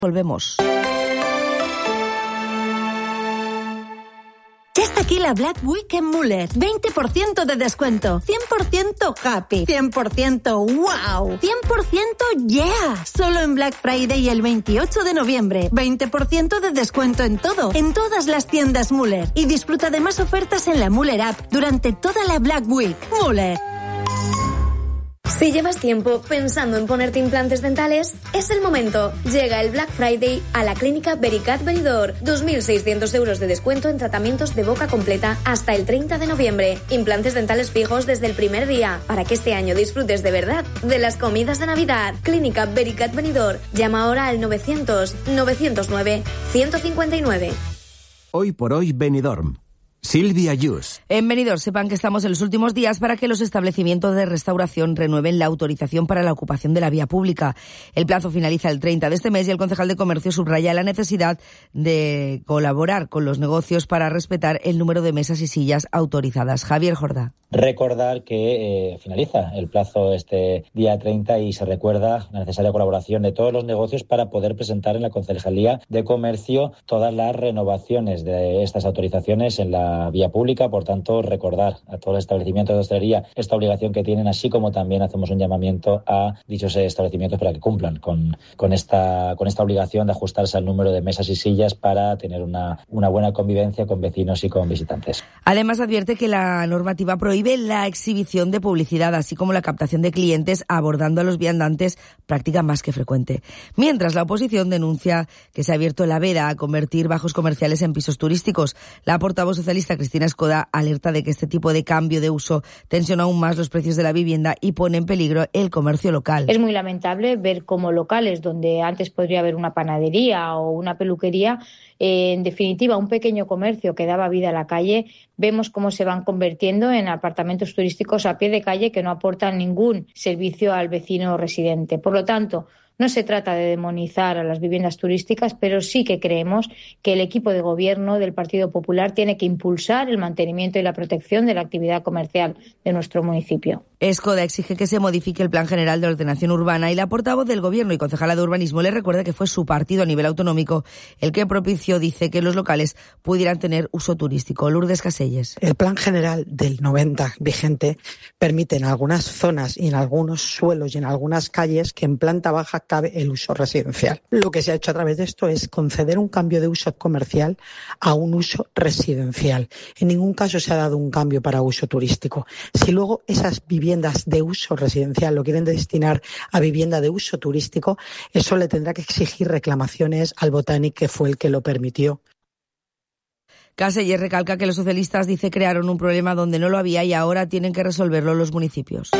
Volvemos. Ya está aquí la Black Week en Müller. 20% de descuento. 100% happy. 100% wow. 100% yeah. Solo en Black Friday el 28 de noviembre. 20% de descuento en todo. En todas las tiendas Müller. Y disfruta de más ofertas en la Müller App durante toda la Black Week. Müller. Si llevas tiempo pensando en ponerte implantes dentales, es el momento. Llega el Black Friday a la clínica Vericat Benidorm. 2.600 euros de descuento en tratamientos de boca completa hasta el 30 de noviembre. Implantes dentales fijos desde el primer día, para que este año disfrutes de verdad de las comidas de Navidad. Clínica Vericat Benidorm. Llama ahora al 900-909-159. Hoy por hoy Benidorm. Silvia Yus. En Benidorm sepan que estamos en los últimos días para que los establecimientos de restauración renueven la autorización para la ocupación de la vía pública. El plazo finaliza el 30 de este mes y el concejal de Comercio subraya la necesidad de colaborar con los negocios para respetar el número de mesas y sillas autorizadas. Javier Jordá. Recordar que finaliza el plazo este día 30 y se recuerda la necesaria colaboración de todos los negocios para poder presentar en la Concejalía de Comercio todas las renovaciones de estas autorizaciones en la vía pública. Por tanto, recordar a todos los establecimientos de hostelería esta obligación que tienen, así como también hacemos un llamamiento a dichos establecimientos para que cumplan con esta obligación de ajustarse al número de mesas y sillas para tener una buena convivencia con vecinos y con visitantes. Además, advierte que la normativa prohíbe la exhibición de publicidad, así como la captación de clientes abordando a los viandantes, práctica más que frecuente. Mientras, la oposición denuncia que se ha abierto la veda a convertir bajos comerciales en pisos turísticos. La portavoz socialista Cristina Escoda alerta de que este tipo de cambio de uso tensiona aún más los precios de la vivienda y pone en peligro el comercio local. Es muy lamentable ver cómo locales donde antes podría haber una panadería o una peluquería, en definitiva un pequeño comercio que daba vida a la calle, vemos cómo se van convirtiendo en apartamentos turísticos a pie de calle que no aportan ningún servicio al vecino residente. Por lo tanto, no se trata de demonizar a las viviendas turísticas, pero sí que creemos que el equipo de gobierno del Partido Popular tiene que impulsar el mantenimiento y la protección de la actividad comercial de nuestro municipio. Escoda exige que se modifique el Plan General de Ordenación Urbana y la portavoz del Gobierno y concejala de Urbanismo le recuerda que fue su partido a nivel autonómico el que propició, dice, que los locales pudieran tener uso turístico. Lourdes Caselles. El Plan General del 90 vigente permite en algunas zonas y en algunos suelos y en algunas calles que en planta baja cabe el uso residencial. Lo que se ha hecho a través de esto es conceder un cambio de uso comercial a un uso residencial. En ningún caso se ha dado un cambio para uso turístico. Si luego esas viviendas de uso residencial lo quieren destinar a vivienda de uso turístico, eso le tendrá que exigir reclamaciones al Botanic, que fue el que lo permitió. Caselles recalca que los socialistas, dice, crearon un problema donde no lo había y ahora tienen que resolverlo los municipios.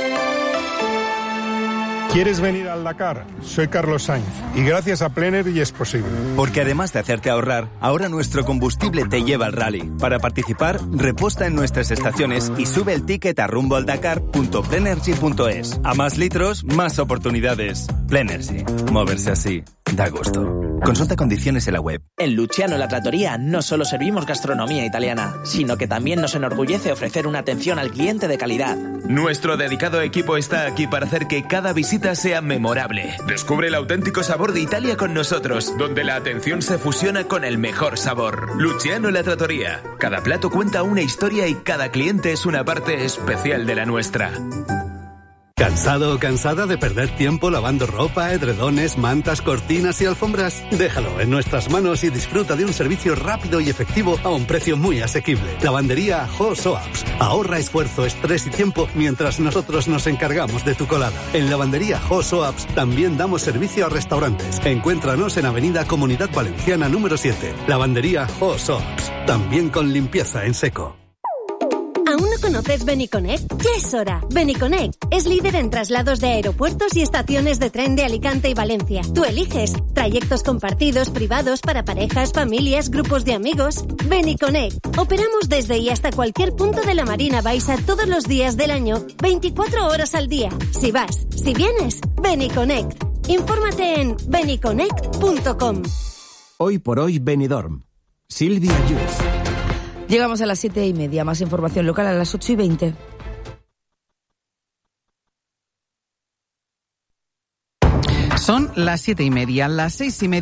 ¿Quieres venir al Dakar? Soy Carlos Sainz y gracias a Plenary es posible. Porque además de hacerte ahorrar, ahora nuestro combustible te lleva al rally. Para participar, reposta en nuestras estaciones y sube el ticket a rumboaldakar.plenergy.es. A más litros, más oportunidades. Plenary. Moverse así da gusto. Consulta condiciones en la web. En Luciano La Trattoria no solo servimos gastronomía italiana, sino que también nos enorgullece ofrecer una atención al cliente de calidad. Nuestro dedicado equipo está aquí para hacer que cada visita sea memorable. Descubre el auténtico sabor de Italia con nosotros, donde la atención se fusiona con el mejor sabor. Luciano La Trattoria. Cada plato cuenta una historia y cada cliente es una parte especial de la nuestra. ¿Cansado o cansada de perder tiempo lavando ropa, edredones, mantas, cortinas y alfombras? Déjalo en nuestras manos y disfruta de un servicio rápido y efectivo a un precio muy asequible. Lavandería Hosoaps. Ahorra esfuerzo, estrés y tiempo mientras nosotros nos encargamos de tu colada. En Lavandería Hosoaps también damos servicio a restaurantes. Encuéntranos en Avenida Comunidad Valenciana número 7. Lavandería Hosoaps. También con limpieza en seco. ¿Aún no conoces Beniconnect? Ya es hora. Beniconnect es líder en traslados de aeropuertos y estaciones de tren de Alicante y Valencia. Tú eliges trayectos compartidos, privados, para parejas, familias, grupos de amigos. Beniconnect. Operamos desde y hasta cualquier punto de la Marina Baixa todos los días del año, 24 horas al día. Si vas, si vienes, Beniconnect. Infórmate en beniconnect.com. Hoy por hoy Benidorm. Silvia Yus. Llegamos a las 7:30. Más información local a las 8:20. Son Son las 7:30, las 6:30.